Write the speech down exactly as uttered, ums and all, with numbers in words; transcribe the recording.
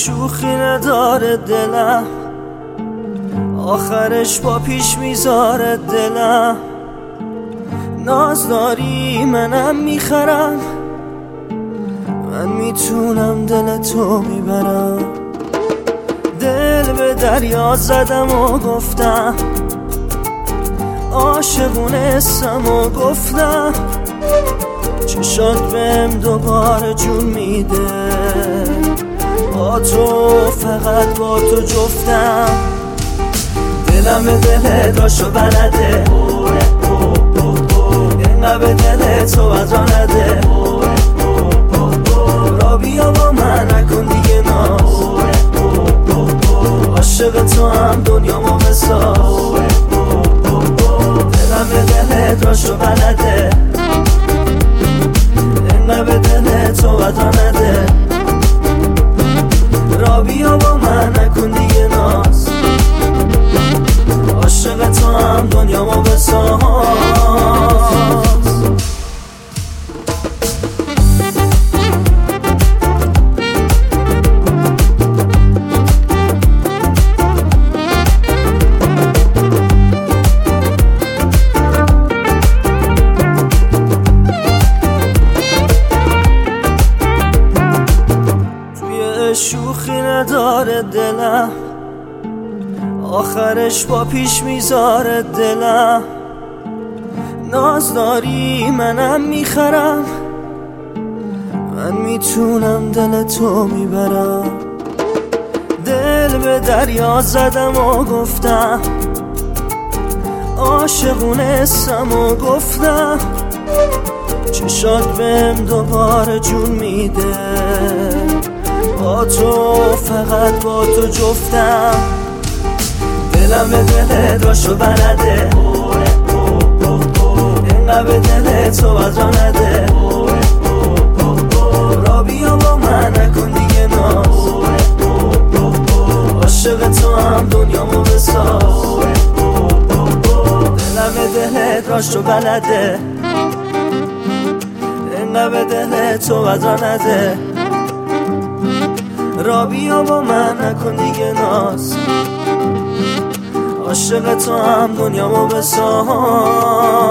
شوخی نداره دلم، آخرش با پیش میذاره دلم. ناز داری منم میخرم، من میتونم دل تو میبرم. دل به دریا زدم و گفتم عاشقونستم و گفتم چشات بهم دوباره جون میده. با تو فقط با تو جفتم، دلم به دل داشت و بلده، اینقدر به دل تو وزا نده. را بیا با من نکن دیگه ناز، عاشق تو هم دنیامو بساز. دلم به دل داشت و بلده، اینقدر به دل تو وزا نده. را بیا با من نکن دیگه ناز، عاشق تو هم دنیامو بساز. شوخی نداره دلم، آخرش با پیش میذاره دلم. ناز داری منم میخرم، من میتونم دل تو میبرم. دل به دریا زدم و گفتم عاشقونستم و گفتم چشات بهم دوباره جون میده. با تو فقط با تو جفتم، دلم به دل داشت و بلده، اینقدر به دل تو وزا نده. را بیا با من نکن دیگه ناز، عاشق تو هم دنیامو بساز. دلم به دل داشت و بلده، اینقدر به دل تو وزا نده. را بیا با من نکن دیگه ناز، عاشق تو هم دنیامو بساز.